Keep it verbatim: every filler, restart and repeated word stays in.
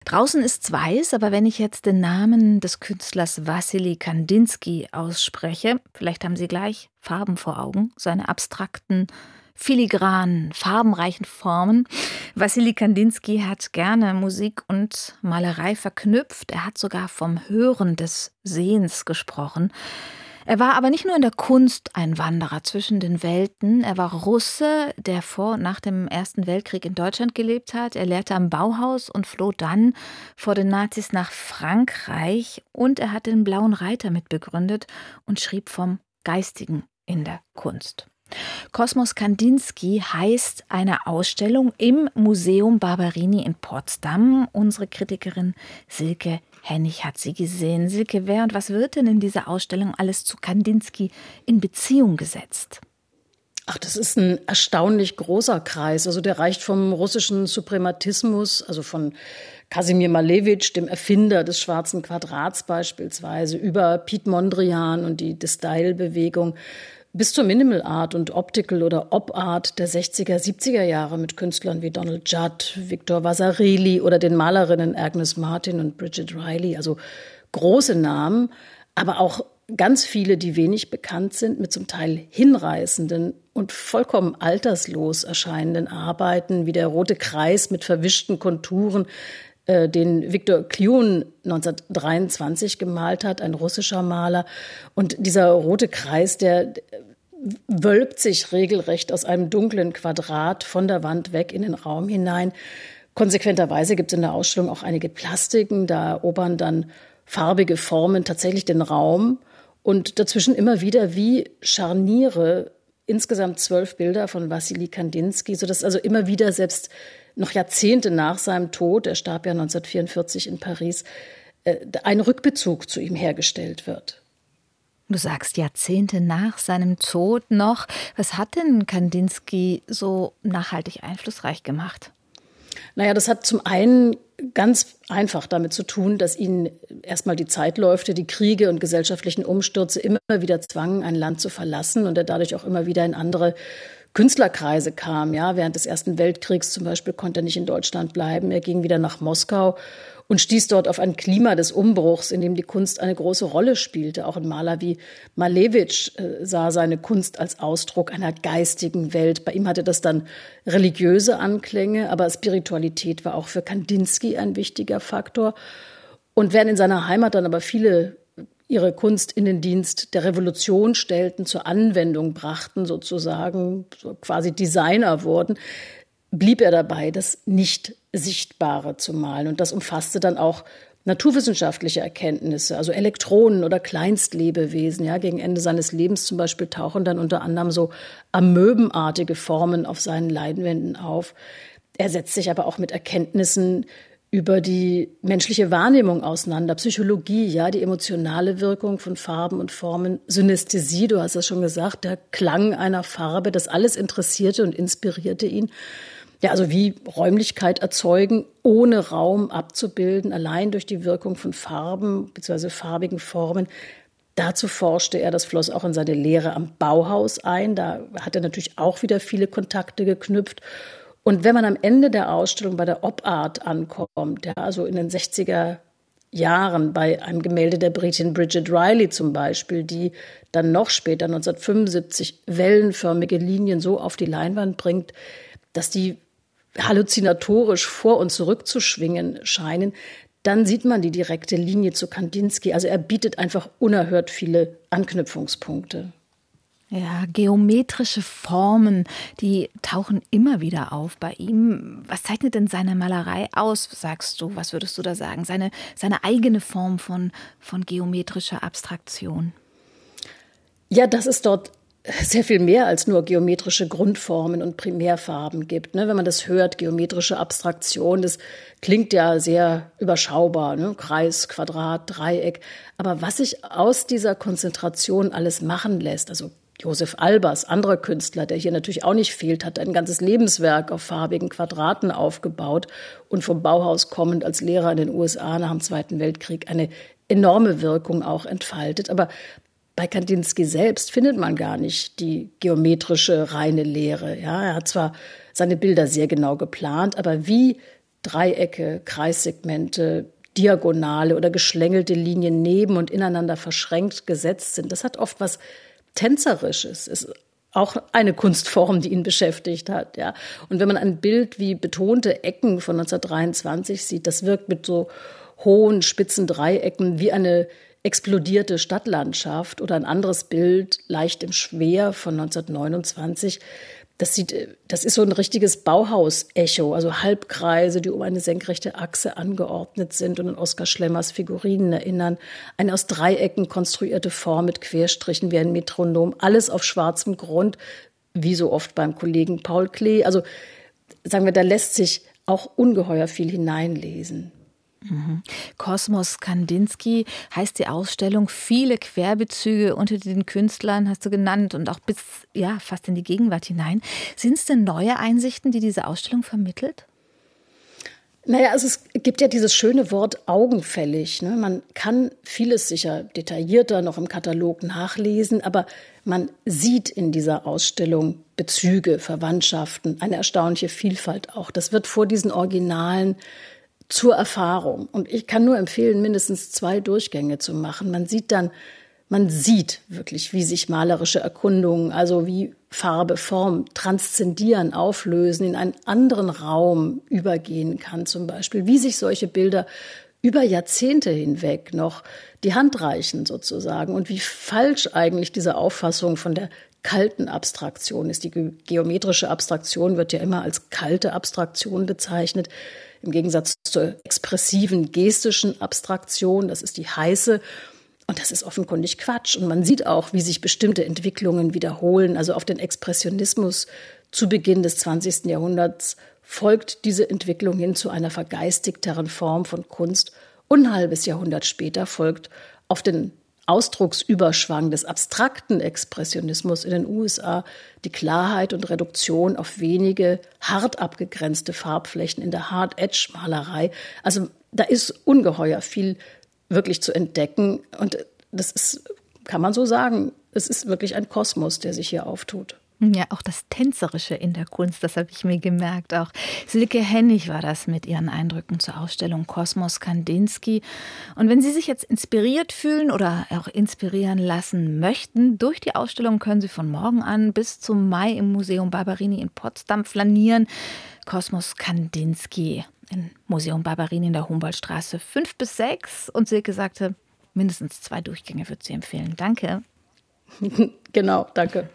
Draußen ist's weiß, aber wenn ich jetzt den Namen des Künstlers Wassily Kandinsky ausspreche, vielleicht haben Sie gleich Farben vor Augen, seine abstrakten, filigranen, farbenreichen Formen. Wassily Kandinsky hat gerne Musik und Malerei verknüpft. Er hat sogar vom Hören des Sehens gesprochen. Er war aber nicht nur in der Kunst ein Wanderer zwischen den Welten. Er war Russe, der vor und nach dem Ersten Weltkrieg in Deutschland gelebt hat. Er lehrte am Bauhaus und floh dann vor den Nazis nach Frankreich. Und er hat den Blauen Reiter mitbegründet und schrieb vom Geistigen in der Kunst. Kosmos Kandinsky heißt eine Ausstellung im Museum Barberini in Potsdam. Unsere Kritikerin Silke Hennig hat sie gesehen. Silke, wer und was wird denn in dieser Ausstellung alles zu Kandinsky in Beziehung gesetzt? Ach, das ist ein erstaunlich großer Kreis. Also der reicht vom russischen Suprematismus, also von Kasimir Malewitsch, dem Erfinder des Schwarzen Quadrats beispielsweise, über Piet Mondrian und die De-Style-Bewegung, bis zur Minimal Art und Optical oder Op-Art der sechziger, siebziger Jahre mit Künstlern wie Donald Judd, Victor Vasarely oder den Malerinnen Agnes Martin und Bridget Riley. Also große Namen, aber auch ganz viele, die wenig bekannt sind, mit zum Teil hinreißenden und vollkommen alterslos erscheinenden Arbeiten, wie der Rote Kreis mit verwischten Konturen, den Viktor Klyun neunzehnhundertdreiundzwanzig gemalt hat, ein russischer Maler. Und dieser rote Kreis, der wölbt sich regelrecht aus einem dunklen Quadrat von der Wand weg in den Raum hinein. Konsequenterweise gibt es in der Ausstellung auch einige Plastiken, da erobern dann farbige Formen tatsächlich den Raum und dazwischen immer wieder wie Scharniere insgesamt zwölf Bilder von Wassily Kandinsky, sodass also immer wieder selbst noch Jahrzehnte nach seinem Tod, er starb ja neunzehnhundertvierundvierzig in Paris, ein Rückbezug zu ihm hergestellt wird. Du sagst Jahrzehnte nach seinem Tod noch. Was hat denn Kandinsky so nachhaltig einflussreich gemacht? Naja, das hat zum einen ganz einfach damit zu tun, dass ihn erstmal die Zeitläufte, die Kriege und gesellschaftlichen Umstürze immer wieder zwangen, ein Land zu verlassen und er dadurch auch immer wieder in andere Künstlerkreise kam. Ja, während des Ersten Weltkriegs zum Beispiel konnte er nicht in Deutschland bleiben. Er ging wieder nach Moskau und stieß dort auf ein Klima des Umbruchs, in dem die Kunst eine große Rolle spielte. Auch ein Maler wie Malewitsch äh, sah seine Kunst als Ausdruck einer geistigen Welt. Bei ihm hatte das dann religiöse Anklänge, aber Spiritualität war auch für Kandinsky ein wichtiger Faktor. Und während in seiner Heimat dann aber viele ihre Kunst in den Dienst der Revolution stellten, zur Anwendung brachten, sozusagen so quasi Designer wurden, blieb er dabei, das Nicht-Sichtbare zu malen. Und das umfasste dann auch naturwissenschaftliche Erkenntnisse, also Elektronen oder Kleinstlebewesen. Ja, gegen Ende seines Lebens zum Beispiel tauchen dann unter anderem so amöbenartige Formen auf seinen Leinwänden auf. Er setzt sich aber auch mit Erkenntnissen über die menschliche Wahrnehmung auseinander, Psychologie, ja, die emotionale Wirkung von Farben und Formen, Synästhesie, du hast es schon gesagt, der Klang einer Farbe, das alles interessierte und inspirierte ihn. Ja, also wie Räumlichkeit erzeugen, ohne Raum abzubilden, allein durch die Wirkung von Farben bzw. farbigen Formen. Dazu forschte er, das floss auch in seine Lehre am Bauhaus ein. Da hat er natürlich auch wieder viele Kontakte geknüpft. Und wenn man am Ende der Ausstellung bei der Op-Art ankommt, ja, also in den sechziger Jahren bei einem Gemälde der Britin Bridget Riley zum Beispiel, die dann noch später neunzehnhundertfünfundsiebzig wellenförmige Linien so auf die Leinwand bringt, dass die halluzinatorisch vor und zurück zu schwingen scheinen, dann sieht man die direkte Linie zu Kandinsky. Also er bietet einfach unerhört viele Anknüpfungspunkte. Ja, geometrische Formen, die tauchen immer wieder auf bei ihm. Was zeichnet denn seine Malerei aus, sagst du? Was würdest du da sagen? Seine, seine eigene Form von, von geometrischer Abstraktion? Ja, dass es dort sehr viel mehr als nur geometrische Grundformen und Primärfarben gibt. Ne? Wenn man das hört, geometrische Abstraktion, das klingt ja sehr überschaubar, ne? Kreis, Quadrat, Dreieck. Aber was sich aus dieser Konzentration alles machen lässt, also Josef Albers, anderer Künstler, der hier natürlich auch nicht fehlt, hat ein ganzes Lebenswerk auf farbigen Quadraten aufgebaut und vom Bauhaus kommend als Lehrer in den U S A nach dem Zweiten Weltkrieg eine enorme Wirkung auch entfaltet. Aber bei Kandinsky selbst findet man gar nicht die geometrische reine Lehre. Ja, er hat zwar seine Bilder sehr genau geplant, aber wie Dreiecke, Kreissegmente, diagonale oder geschlängelte Linien neben und ineinander verschränkt gesetzt sind. Das hat oft was Tänzerisches, ist auch eine Kunstform, die ihn beschäftigt hat. Ja. Und wenn man ein Bild wie Betonte Ecken von neunzehnhundertdreiundzwanzig sieht, das wirkt mit so hohen, spitzen Dreiecken wie eine explodierte Stadtlandschaft, oder ein anderes Bild, Leicht im Schwer von neunzehnhundertneunundzwanzig. Das sieht, das ist so ein richtiges Bauhaus-Echo, also Halbkreise, die um eine senkrechte Achse angeordnet sind und an Oskar Schlemmers Figurinen erinnern. Eine aus Dreiecken konstruierte Form mit Querstrichen wie ein Metronom, alles auf schwarzem Grund, wie so oft beim Kollegen Paul Klee. Also sagen wir, da lässt sich auch ungeheuer viel hineinlesen. Mhm. Kosmos Kandinsky heißt die Ausstellung. Viele Querbezüge unter den Künstlern hast du genannt und auch bis ja, fast in die Gegenwart hinein. Sind es denn neue Einsichten, die diese Ausstellung vermittelt? Naja, also es gibt ja dieses schöne Wort augenfällig. Ne? Man kann vieles sicher detaillierter noch im Katalog nachlesen, aber man sieht in dieser Ausstellung Bezüge, Verwandtschaften, eine erstaunliche Vielfalt auch. Das wird vor diesen Originalen zur Erfahrung. Und ich kann nur empfehlen, mindestens zwei Durchgänge zu machen. Man sieht dann, man sieht wirklich, wie sich malerische Erkundungen, also wie Farbe, Form transzendieren, auflösen, in einen anderen Raum übergehen kann zum Beispiel. Wie sich solche Bilder über Jahrzehnte hinweg noch die Hand reichen sozusagen. Und wie falsch eigentlich diese Auffassung von der kalten Abstraktion ist. Die geometrische Abstraktion wird ja immer als kalte Abstraktion bezeichnet. Im Gegensatz zur expressiven, gestischen Abstraktion, das ist die heiße. Und das ist offenkundig Quatsch. Und man sieht auch, wie sich bestimmte Entwicklungen wiederholen. Also auf den Expressionismus zu Beginn des zwanzigsten Jahrhunderts folgt diese Entwicklung hin zu einer vergeistigteren Form von Kunst. Und ein halbes Jahrhundert später folgt auf den Ausdrucksüberschwang des abstrakten Expressionismus in den U S A die Klarheit und Reduktion auf wenige hart abgegrenzte Farbflächen in der Hard-Edge-Malerei. Also da ist ungeheuer viel wirklich zu entdecken. Und das ist, kann man so sagen, es ist wirklich ein Kosmos, der sich hier auftut. Ja, auch das Tänzerische in der Kunst, das habe ich mir gemerkt. Auch Silke Hennig war das mit ihren Eindrücken zur Ausstellung Kosmos Kandinsky. Und wenn Sie sich jetzt inspiriert fühlen oder auch inspirieren lassen möchten, durch die Ausstellung können Sie von morgen an bis zum Mai im Museum Barberini in Potsdam flanieren. Kosmos Kandinsky im Museum Barberini in der Humboldtstraße fünf bis sechs. Und Silke sagte, mindestens zwei Durchgänge würde sie empfehlen. Danke. Genau, danke.